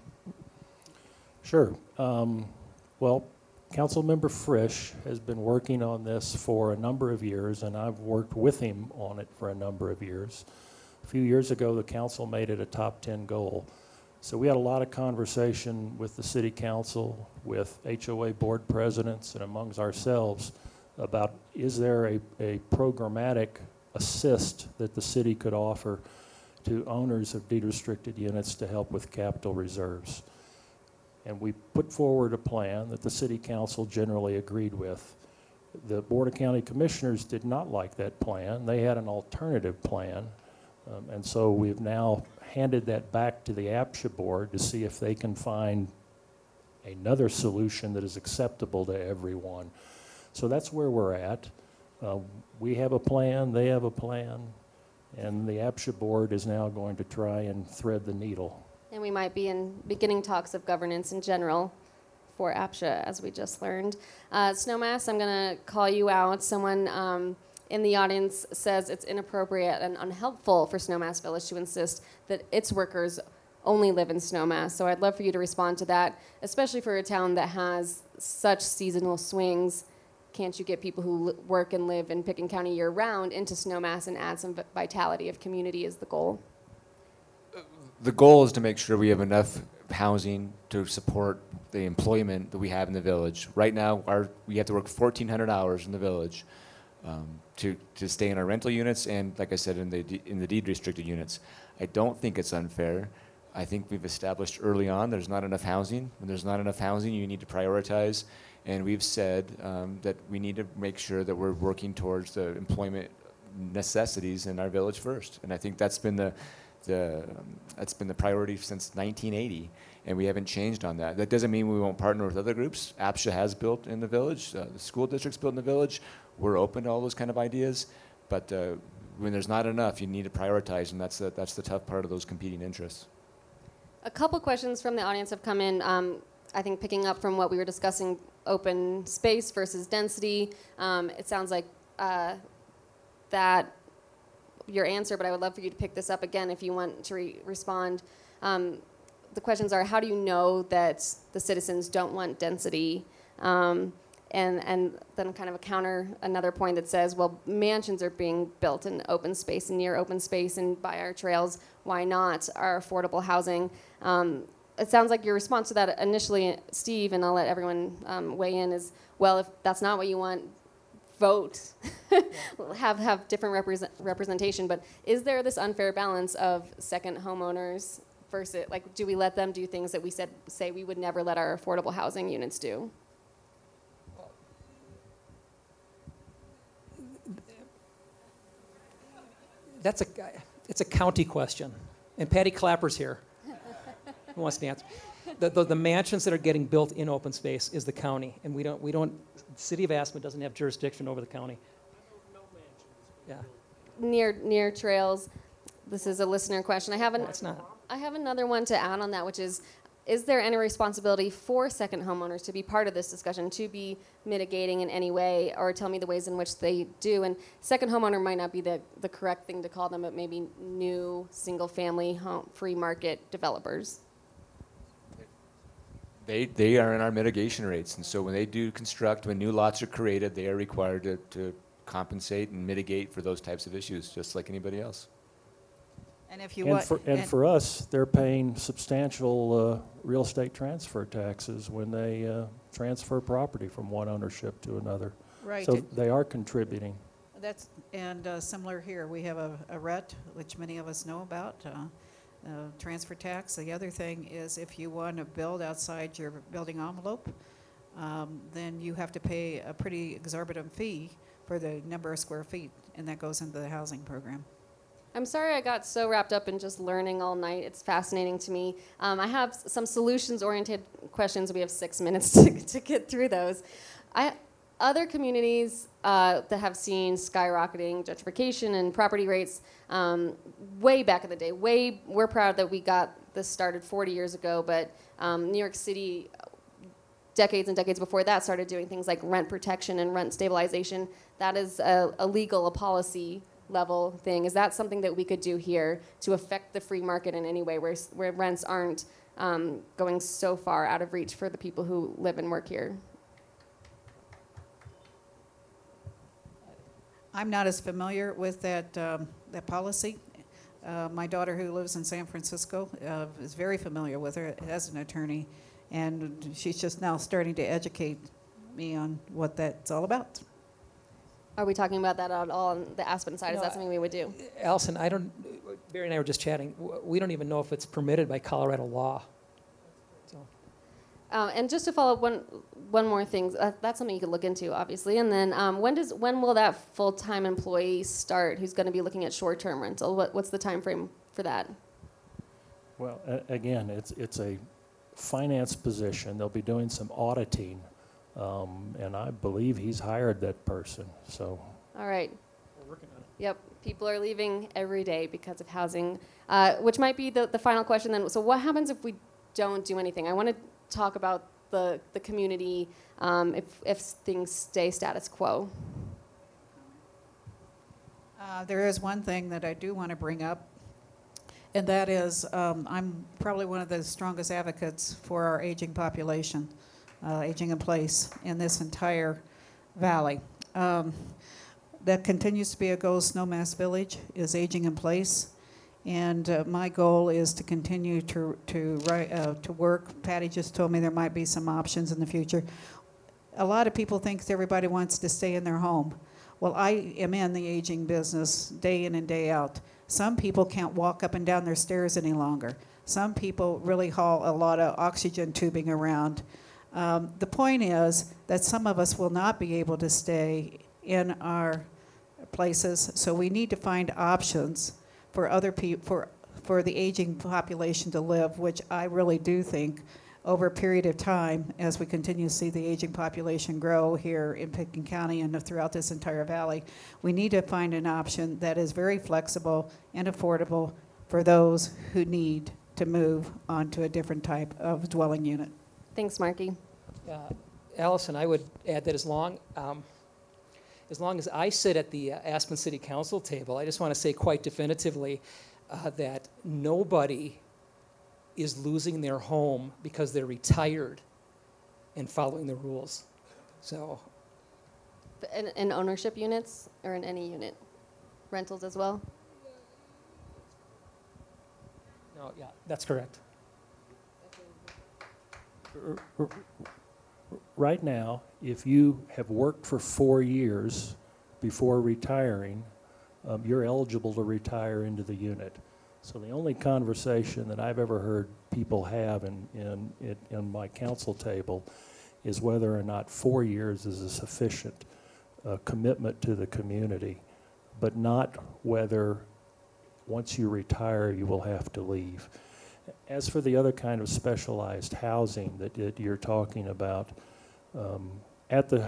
Sure. Well, Councilmember Frisch has been working on this for a number of years, and I've worked with him on it for a number of years. A few years ago, the council made it a top 10 goal. So we had a lot of conversation with the city council, with HOA board presidents, and amongst ourselves about, is there a programmatic assist that the city could offer to owners of deed-restricted units to help with capital reserves. And we put forward a plan that the city council generally agreed with. The Board of County Commissioners did not like that plan. They had an alternative plan. And so we've now handed that back to the APSHA board to see if they can find another solution that is acceptable to everyone. So that's where we're at. We have a plan, they have a plan, and the APSHA board is now going to try and thread the needle. And we might be in beginning talks of governance in general for APSHA, as we just learned. Snowmass, I'm going to call you out. Someone in the audience says it's inappropriate and unhelpful for Snowmass Village to insist that its workers only live in Snowmass. So I'd love for you to respond to that, especially for a town that has such seasonal swings. Can't you get people who work and live in Pickens County year-round into Snowmass and add some vitality of community is the goal? The goal is to make sure we have enough housing to support the employment that we have in the village. Right now, we have to work 1,400 hours in the village to stay in our rental units and, like I said, in the deed-restricted units. I don't think it's unfair. I think we've established early on there's not enough housing. When there's not enough housing, you need to prioritize. And we've said that we need to make sure that we're working towards the employment necessities in our village first. And I think that's been the priority since 1980, and we haven't changed on that. That doesn't mean we won't partner with other groups. APSHA has built in the village. The school district's built in the village. We're open to all those kind of ideas. But when there's not enough, you need to prioritize, and that's the tough part of those competing interests. A couple questions from the audience have come in. I think picking up from what we were discussing, open space versus density. It sounds like that your answer, but I would love for you to pick this up again if you want to respond. The questions are, how do you know that the citizens don't want density? And then kind of another point that says, well, mansions are being built in open space and near open space and by our trails. Why not our affordable housing? It sounds like your response to that initially, Steve, and I'll let everyone weigh in, is, well, if that's not what you want, vote. have different representation. But is there this unfair balance of second homeowners versus, like, do we let them do things that we say we would never let our affordable housing units do? It's a county question, and Patty Clapper's here. Who wants to answer? The mansions that are getting built in open space is the county, and we don't. The city of Aspen doesn't have jurisdiction over the county. Yeah. Near trails. This is a listener question. I haven't. No, it's not. I have another one to add on that, which is there any responsibility for second homeowners to be part of this discussion, to be mitigating in any way, or tell me the ways in which they do? And second homeowner might not be the correct thing to call them, but maybe new single-family home free market developers. They are in our mitigation rates, and so when they do construct, when new lots are created, they are required to compensate and mitigate for those types of issues, just like anybody else. And if you And want, for us, they're paying substantial real estate transfer taxes when they transfer property from one ownership to another. right, So they are contributing. that's, and similar here, we have a RET, which many of us know about, transfer tax. The other thing is if you want to build outside your building envelope, then you have to pay a pretty exorbitant fee for the number of square feet, and that goes into the housing program. I'm sorry I got so wrapped up in just learning all night. It's fascinating to me. I have some solutions-oriented questions. We have 6 minutes to get through those. Other communities that have seen skyrocketing gentrification and property rates way back in the day, we're proud that we got this started 40 years ago, but New York City, decades and decades before that, started doing things like rent protection and rent stabilization. That is a legal, a policy level thing. Is that something that we could do here to affect the free market in any way, where rents aren't going so far out of reach for the people who live and work here? I'm not as familiar with that policy. My daughter, who lives in San Francisco, is very familiar with her as an attorney, and she's just now starting to educate me on what that's all about. Are we talking about that at all on the Aspen side? Is No, that something we would do? Allison, Barry and I were just chatting. We don't even know if it's permitted by Colorado law. So, And just to follow up, one more thing. That's something you could look into, obviously. And then when will that full-time employee start who's going to be looking at short-term rental? What's the time frame for that? Well, again, it's a finance position. They'll be doing some auditing, and I believe he's hired that person. So All right. we're working on it. Yep. People are leaving every day because of housing, which might be the final question then. So what happens if we don't do anything? I want to talk about the community if things stay status quo. There is one thing that I do want to bring up, and that is I'm probably one of the strongest advocates for our aging population, aging in place in this entire valley. That continues to be a goal of Snowmass Village, is aging in place. And my goal is to continue to work. Patty just told me there might be some options in the future. A lot of people think everybody wants to stay in their home. Well, I am in the aging business day in and day out. Some people can't walk up and down their stairs any longer. Some people really haul a lot of oxygen tubing around. The point is that some of us will not be able to stay in our places, so we need to find options for other people, for the aging population to live, which I really do think over a period of time, as we continue to see the aging population grow here in Pitkin County and throughout this entire valley, we need to find an option that is very flexible and affordable for those who need to move onto a different type of dwelling unit. Thanks, Marky. Allison, I would add that as long as I sit at the Aspen City Council table, I just want to say quite definitively that nobody is losing their home because they're retired and following the rules. So, In ownership units or in any unit? Rentals as well? no, yeah, that's correct. Right now, if you have worked for 4 years before retiring, you're eligible to retire into the unit. So the only conversation that I've ever heard people have in my council table is whether or not 4 years is a sufficient commitment to the community, but not whether once you retire you will have to leave. As for the other kind of specialized housing that you're talking about, at the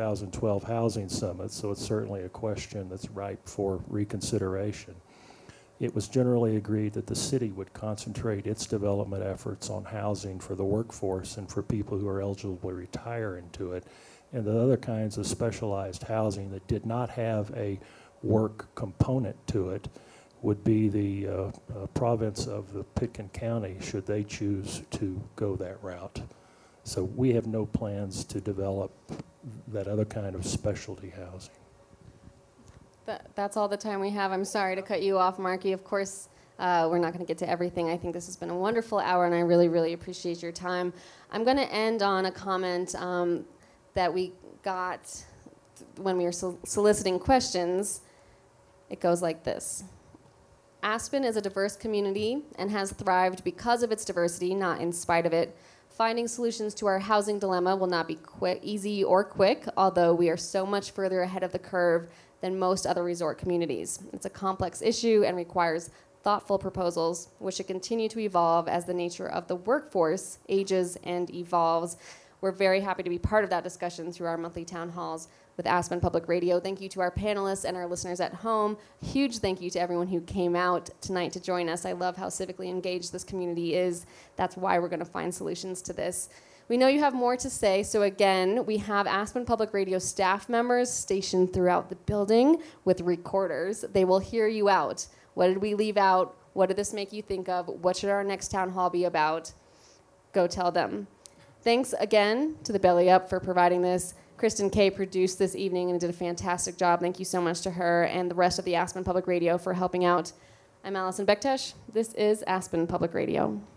2012 Housing Summit, so it's certainly a question that's ripe for reconsideration. it was generally agreed that the city would concentrate its development efforts on housing for the workforce and for people who are eligible to retire into it, and the other kinds of specialized housing that did not have a work component to it would be the province of the Pitkin County, should they choose to go that route. So we have no plans to develop that other kind of specialty housing. That's all the time we have. I'm sorry to cut you off, Marky. Of course, we're not going to get to everything. I think this has been a wonderful hour, and I really, really appreciate your time. I'm going to end on a comment that we got when we were soliciting questions. It goes like this. Aspen is a diverse community and has thrived because of its diversity, not in spite of it. Finding solutions to our housing dilemma will not be easy or quick, although we are so much further ahead of the curve than most other resort communities. It's a complex issue and requires thoughtful proposals, which should continue to evolve as the nature of the workforce ages and evolves. We're very happy to be part of that discussion through our monthly town halls with Aspen Public Radio. Thank you to our panelists and our listeners at home. Huge thank you to everyone who came out tonight to join us. I love how civically engaged this community is. That's why we're going to find solutions to this. We know you have more to say, so again, we have Aspen Public Radio staff members stationed throughout the building with recorders. They will hear you out. What did we leave out? What did this make you think of? What should our next town hall be about? Go tell them. Thanks again to the Belly Up for providing this. Kristen Kay produced this evening and did a fantastic job. Thank you so much to her and the rest of the Aspen Public Radio for helping out. I'm Allison Bektesh. This is Aspen Public Radio.